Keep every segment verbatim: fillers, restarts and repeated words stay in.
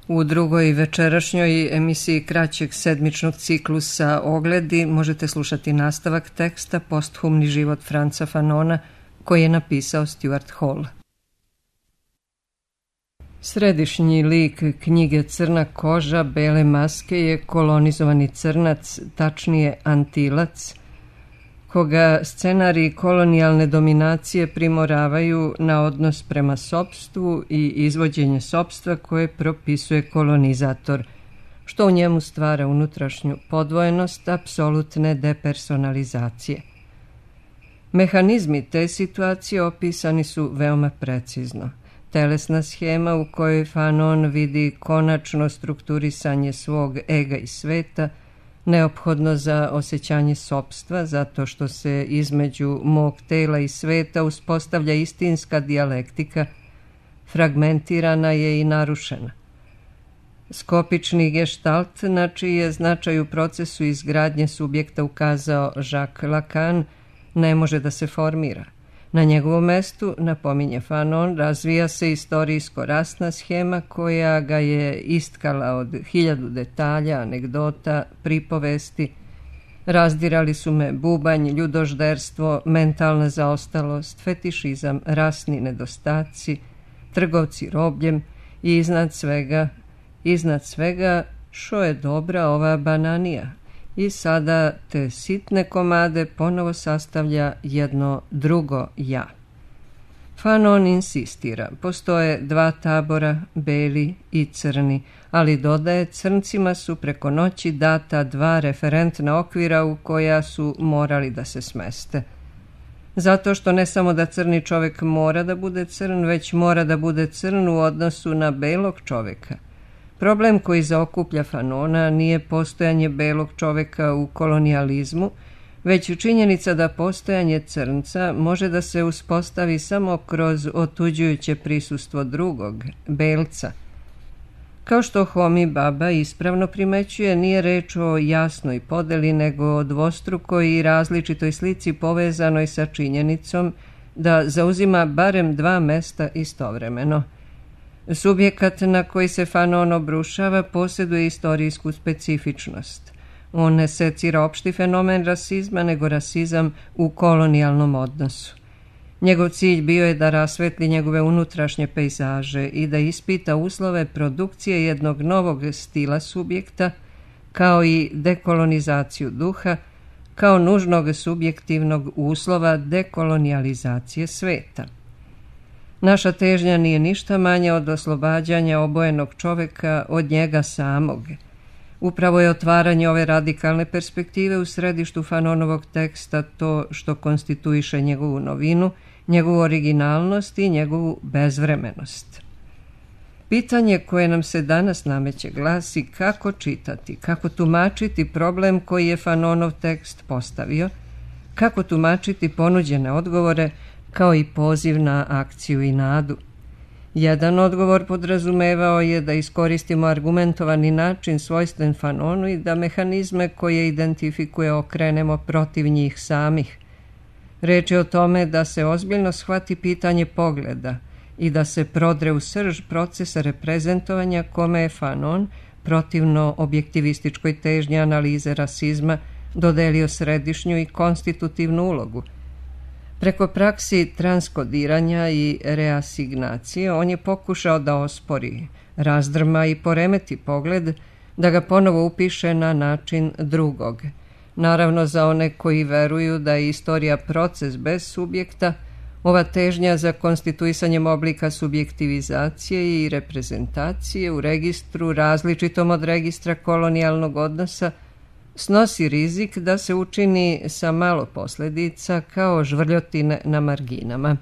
U drugoj večerašnjoj emisiji kraćeg sedmičnog ciklusa Ogledi možete slušati nastavak teksta Posthumni život Franca Fanona koji je napisao Stuart Hall. Središnji lik knjige Crna koža, bele maske je kolonizovani crnac, tačnije Antilac, koga scenariji kolonijalne dominacije primoravaju na odnos prema sopstvu i izvođenje sopstva koje propisuje kolonizator, što u njemu stvara unutrašnju podvojenost apsolutne depersonalizacije. Mehanizmi te situacije opisani su veoma precizno. Telesna schema u kojoj Fanon vidi konačno strukturisanje svog ega i sveta, neophodno za osjećanje sopstva, zato što se između mog tela i sveta uspostavlja istinska dijalektika, fragmentirana je i narušena. Skopični geštalt, na čiji je značaj u procesu izgradnje subjekta ukazao Jacques Lacan, ne može da se formira. Na njegovom mestu, napominje Fanon, razvija se istorijsko-rasna schema koja ga je istkala od hiljadu detalja, anegdota, pripovesti. Razdirali su me bubanj, ljudožderstvo, mentalna zaostalost, fetišizam, rasni nedostaci, trgovci robljem i iznad svega, iznad svega, šo je dobra ova bananija. I sada te sitne komade ponovo sastavlja jedno drugo ja. Fanon insistira, postoje dva tabora, beli i crni, ali dodaje, crncima su preko noći data dva referentna okvira u koja su morali da se smeste. Zato što ne samo da crni čovek mora da bude crn, već mora da bude crn u odnosu na belog čoveka. Problem koji zaokuplja Fanona nije postojanje belog čoveka u kolonijalizmu, već činjenica da postojanje crnca može da se uspostavi samo kroz otuđujuće prisustvo drugog, belca. Kao što Homi Baba ispravno primećuje, nije reč o jasnoj podeli, nego o dvostrukoj i različitoj slici povezanoj sa činjenicom da zauzima barem dva mesta istovremeno. Subjekat na koji se Fanon obrušava posjeduje istorijsku specifičnost. On ne secira opšti fenomen rasizma, nego rasizam u kolonijalnom odnosu. Njegov cilj bio je da rasvetli njegove unutrašnje pejzaže i da ispita uslove produkcije jednog novog stila subjekta, kao i dekolonizaciju duha, kao nužnog subjektivnog uslova dekolonijalizacije sveta. Naša težnja nije ništa manja od oslobađanja obojenog čoveka od njega samog. Upravo je otvaranje ove radikalne perspektive u središtu Fanonovog teksta to što konstituiše njegovu novinu, njegovu originalnost i njegovu bezvremenost. Pitanje koje nam se danas nameće glasi kako čitati, kako tumačiti problem koji je Fanonov tekst postavio, kako tumačiti ponuđene odgovore, kao i poziv na akciju i nadu. Jedan odgovor podrazumevao je da iskoristimo argumentovani način svojstven Fanonu i da mehanizme koje identifikuje okrenemo protiv njih samih. Reč je o tome da se ozbiljno shvati pitanje pogleda i da se prodre u srž procesa reprezentovanja kome je Fanon, protivno objektivističkoj težnji analize rasizma, dodelio središnju i konstitutivnu ulogu. Preko praksi transkodiranja i reasignacije on je pokušao da ospori, razdrma i poremeti pogled, da ga ponovo upiše na način drugog. Naravno, za one koji veruju da je istorija proces bez subjekta, ova težnja za konstituisanjem oblika subjektivizacije i reprezentacije u registru različitom od registra kolonijalnog odnosa snosi rizik da se učini sa malo posljedica kao žvrljotine na marginama.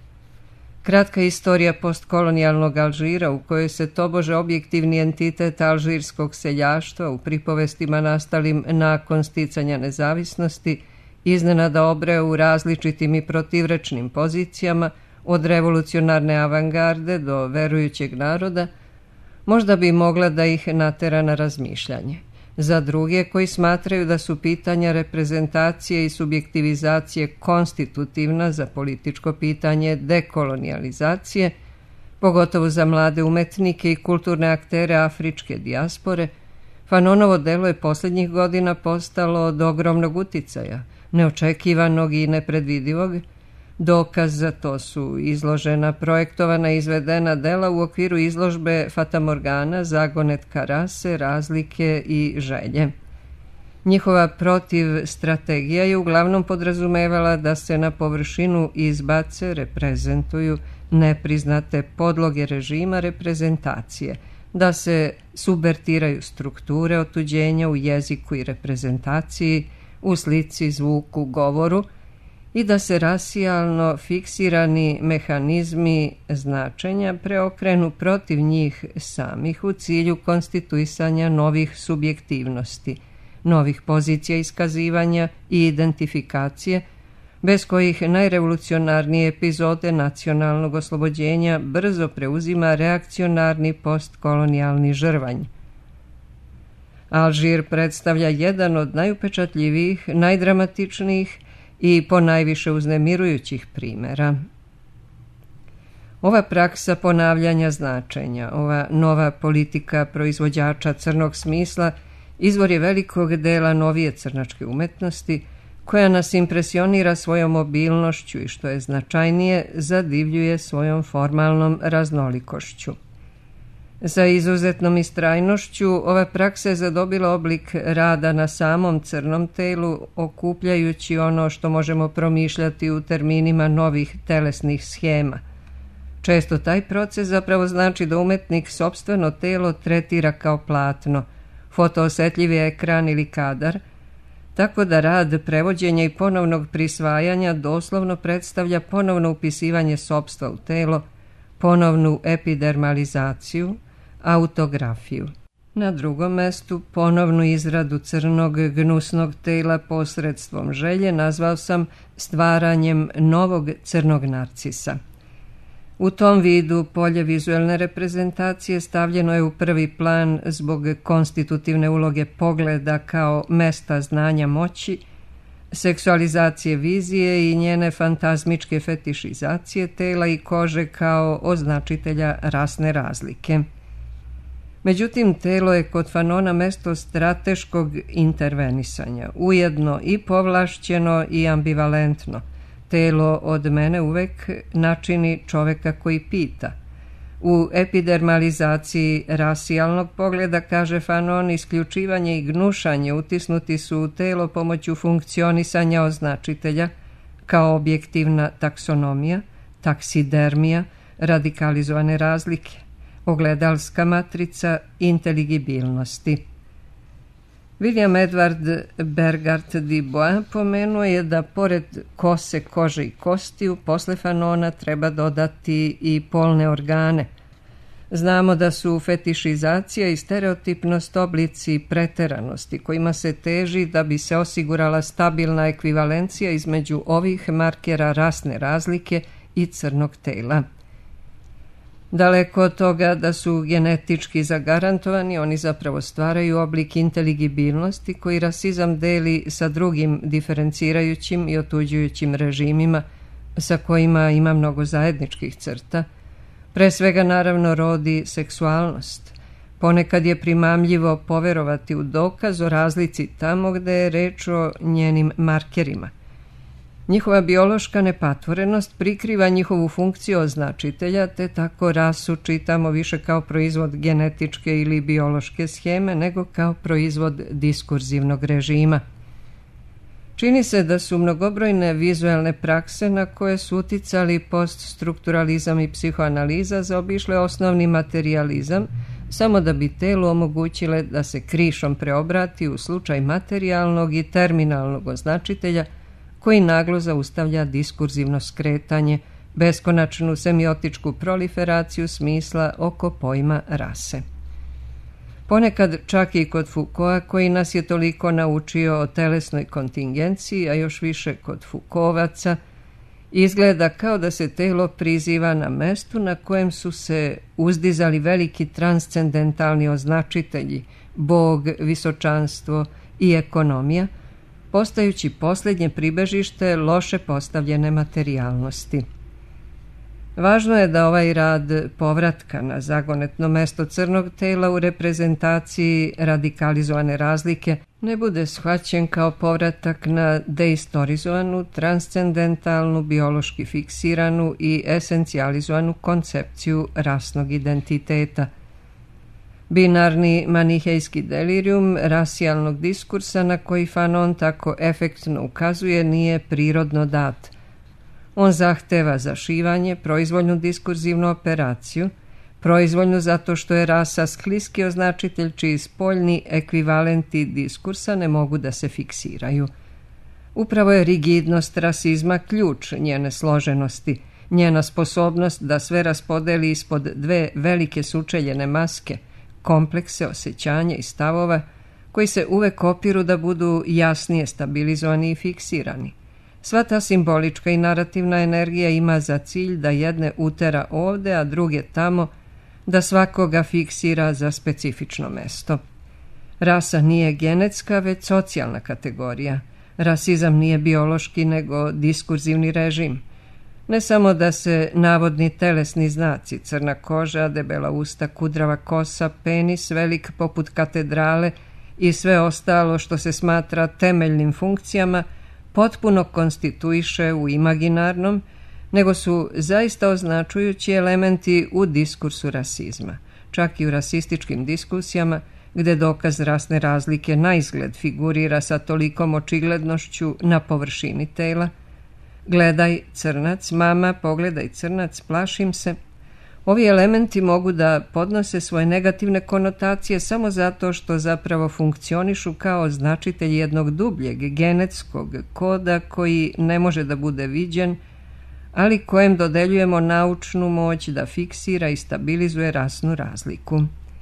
Kratka istorija postkolonijalnog Alžira u kojoj se tobože objektivni entitet alžirskog seljaštva u pripovestima nastalim nakon sticanja nezavisnosti iznenada obre u različitim i protivrečnim pozicijama od revolucionarne avangarde do verujućeg naroda, možda bi mogla da ih natera na razmišljanje. Za druge koji smatraju da su pitanja reprezentacije i subjektivizacije konstitutivna za političko pitanje dekolonijalizacije, pogotovo za mlade umetnike i kulturne aktere afričke dijaspore, Fanonovo delo je posljednjih godina postalo od ogromnog uticaja, neočekivanog i nepredvidivog. Dokaz za to su izložena, projektovana i izvedena dela u okviru izložbe Fatamorgana, zagonetka rase, razlike i želje. Njihova protiv strategija je uglavnom podrazumevala da se na površinu izbace, reprezentuju nepriznate podloge režima reprezentacije, da se subvertiraju strukture otuđenja u jeziku i reprezentaciji, u slici, zvuku, govoru i da se rasijalno fiksirani mehanizmi značenja preokrenu protiv njih samih u cilju konstituisanja novih subjektivnosti, novih pozicija iskazivanja i identifikacije, bez kojih najrevolucionarnije epizode nacionalnog oslobođenja brzo preuzima reakcionarni postkolonijalni žrvanj. Alžir predstavlja jedan od najupečatljivijih, najdramatičnijih i ponajviše uznemirujućih primera. Ova praksa ponavljanja značenja, ova nova politika proizvođača crnog smisla izvor je velikog dela novije crnačke umetnosti, koja nas impresionira svojom mobilnošću i, što je značajnije, zadivljuje svojom formalnom raznolikošću. Za izuzetnom istrajnošću ova praksa je zadobila oblik rada na samom crnom telu, okupljajući ono što možemo promišljati u terminima novih telesnih schema. Često taj proces zapravo znači da umetnik sopstveno telo tretira kao platno, fotoosetljivi ekran ili kadar, tako da rad prevođenja i ponovnog prisvajanja doslovno predstavlja ponovno upisivanje sopstva u telo, ponovnu epidermalizaciju, autografiju. Na drugom mestu ponovnu izradu crnog gnusnog tela posredstvom želje nazvao sam stvaranjem novog crnog narcisa. U tom vidu polje vizuelne reprezentacije stavljeno je u prvi plan zbog konstitutivne uloge pogleda kao mesta znanja moći, seksualizacije vizije i njene fantazmičke fetišizacije tela i kože kao označitelja rasne razlike. Međutim, telo je kod Fanona mesto strateškog intervenisanja, ujedno i povlašćeno i ambivalentno. Telo od mene uvek načini čoveka koji pita. U epidermalizaciji rasijalnog pogleda, kaže Fanon, isključivanje i gnušanje utisnuti su u telo pomoću funkcionisanja označitelja kao objektivna taksonomija, taksidermija, radikalizovane razlike, ogledalska matrica inteligibilnosti. William Edward Bergart Dubois pomenuo je da pored kose, kože i kostiju posle Fanona treba dodati i polne organe. Znamo da su fetišizacija i stereotipnost oblici preteranosti kojima se teži da bi se osigurala stabilna ekvivalencija između ovih markera rasne razlike i crnog tela. Daleko od toga da su genetički zagarantovani, oni zapravo stvaraju oblik inteligibilnosti koji rasizam deli sa drugim diferencirajućim i otuđujućim režimima sa kojima ima mnogo zajedničkih crta. Pre svega, naravno, rodi seksualnost. Ponekad je primamljivo poverovati u dokaz o razlici tamo gde je reč o njenim markerima. Njihova biološka nepatvorenost prikriva njihovu funkciju označitelja, te tako rasu čitamo više kao proizvod genetičke ili biološke scheme nego kao proizvod diskurzivnog režima. Čini se da su mnogobrojne vizuelne prakse na koje su uticali poststrukturalizam i psihoanaliza zaobišle osnovni materijalizam, samo da bi telu omogućile da se krišom preobrati u slučaj materijalnog i terminalnog označitelja koji naglo zaustavlja diskurzivno skretanje, beskonačnu semiotičku proliferaciju smisla oko pojma rase. Ponekad čak i kod Foucaulta, koji nas je toliko naučio o telesnoj kontingenciji, a još više kod Foucaultaca, izgleda kao da se telo priziva na mestu na kojem su se uzdizali veliki transcendentalni označitelji, Bog, visočanstvo i ekonomija, postajući posljednje pribežište loše postavljene materijalnosti. Važno je da ovaj rad povratka na zagonetno mesto crnog tela u reprezentaciji radikalizovane razlike ne bude shvaćen kao povratak na deistorizovanu, transcendentalnu, biološki fiksiranu i esencijalizovanu koncepciju rasnog identiteta. Binarni manihejski delirium rasijalnog diskursa na koji Fanon tako efektno ukazuje nije prirodno dat. On zahteva zašivanje, proizvoljnu diskurzivnu operaciju, proizvoljnu zato što je rasa skliski označitelj čiji spoljni ekvivalenti diskursa ne mogu da se fiksiraju. Upravo je rigidnost rasizma ključ njene složenosti, njena sposobnost da sve raspodeli ispod dve velike sučeljene maske, komplekse, osjećanja i stavova koji se uvek opiru da budu jasnije stabilizovani i fiksirani. Sva ta simbolička i narativna energija ima za cilj da jedne utera ovde, a druge tamo, da svakoga fiksira za specifično mesto. Rasa nije genetska, već socijalna kategorija. Rasizam nije biološki, nego diskurzivni režim. Ne samo da se navodni telesni znaci, crna koža, debela usta, kudrava kosa, penis, velik poput katedrale i sve ostalo što se smatra temeljnim funkcijama, potpuno konstituiše u imaginarnom, nego su zaista označujući elementi u diskursu rasizma, čak i u rasističkim diskusijama, gde dokaz rasne razlike na izgled figurira sa tolikom očiglednošću na površini tela. Gledaj crnac, mama, pogledaj crnac, plašim se. Ovi elementi mogu da podnose svoje negativne konotacije samo zato što zapravo funkcionišu kao značitelj jednog dubljeg genetskog koda koji ne može da bude viđen, ali kojem dodeljujemo naučnu moć da fiksira i stabilizuje rasnu razliku.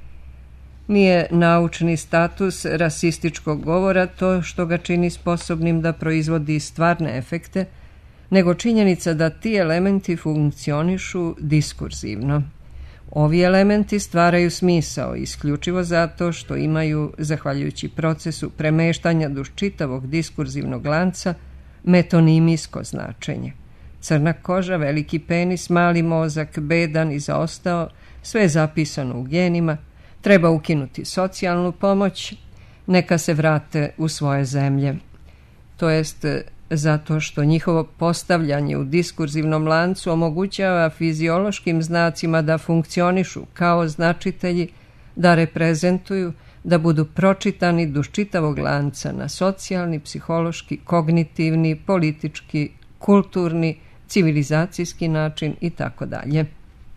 Nije naučni status rasističkog govora to što ga čini sposobnim da proizvodi stvarne efekte, nego činjenica da ti elementi funkcionišu diskurzivno. Ovi elementi stvaraju smisao isključivo zato što imaju, zahvaljujući procesu premeštanja duž čitavog diskurzivnog lanca, metonimijsko značenje. Crna koža, veliki penis, mali mozak, bedan i zaostao, sve je zapisano u genima, treba ukinuti socijalnu pomoć, neka se vrate u svoje zemlje. To jest zato što njihovo postavljanje u diskurzivnom lancu omogućava fiziološkim znacima da funkcionišu kao značitelji, da reprezentuju, da budu pročitani duž čitavog lanca na socijalni, psihološki, kognitivni, politički, kulturni, civilizacijski način i tako dalje.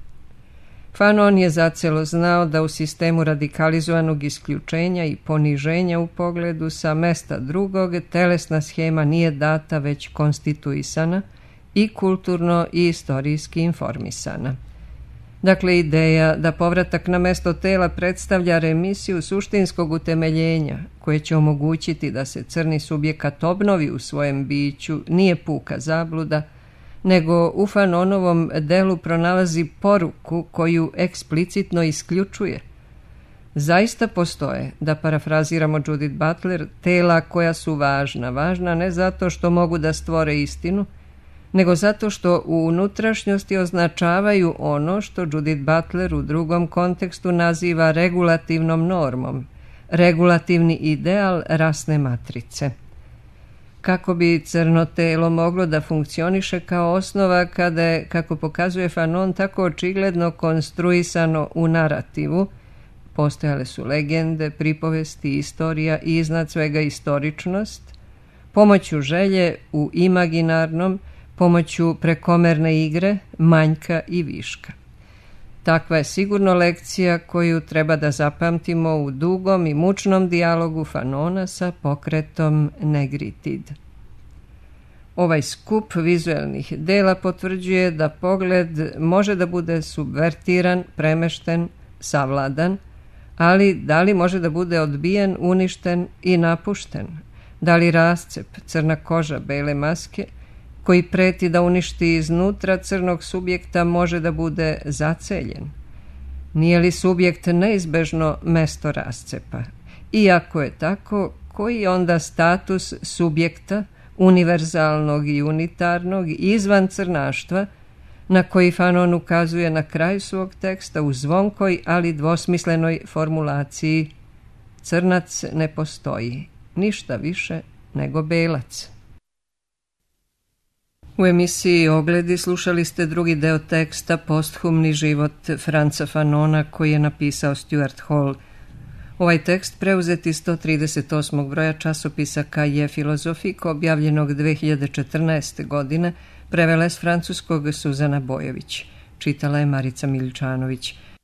Fanon je zacelo znao da u sistemu radikalizovanog isključenja i poniženja u pogledu sa mesta drugog telesna schema nije data već konstituisana i kulturno i istorijski informisana. Dakle, ideja da povratak na mesto tela predstavlja remisiju suštinskog utemeljenja koje će omogućiti da se crni subjekat obnovi u svojem biću nije puka zabluda, nego u Fanonovom delu pronalazi poruku koju eksplicitno isključuje. Zaista postoje, da parafraziramo Judith Butler, tela koja su važna, važna ne zato što mogu da stvore istinu, nego zato što u unutrašnjosti označavaju ono što Judith Butler u drugom kontekstu naziva regulativnom normom, regulativni ideal rasne matrice. Kako bi crno telo moglo da funkcioniše kao osnova kada je, kako pokazuje Fanon, tako očigledno konstruisano u narativu, postojale su legende, pripovesti, istorija i iznad svega istoričnost, pomoću želje u imaginarnom, pomoću prekomerne igre, manjka i viška. Takva je sigurno lekcija koju treba da zapamtimo u dugom i mučnom dijalogu Fanona sa pokretom Negritid. Ovaj skup vizuelnih dela potvrđuje da pogled može da bude subvertiran, premešten, savladan, ali da li može da bude odbijen, uništen i napušten? Da li rascep, crna koža, bele maske, koji preti da uništi iznutra crnog subjekta, može da bude zaceljen? Nije li subjekt neizbežno mesto rascepa? I ako je tako, koji je onda status subjekta, univerzalnog i unitarnog, izvan crnaštva, na koji Fanon ukazuje na kraju svog teksta u zvonkoj, ali dvosmislenoj formulaciji: crnac ne postoji, ništa više nego belac. U emisiji Ogledi slušali ste drugi deo teksta Posthumni život Franca Fanona koji je napisao Stuart Hall. Ovaj tekst preuzet iz sto trideset osmog broja časopisa Cahiers Philosophiques objavljenog dve hiljade četrnaeste. godine, prevela s francuskog Suzana Bojović. Čitala je Marica Miličanović.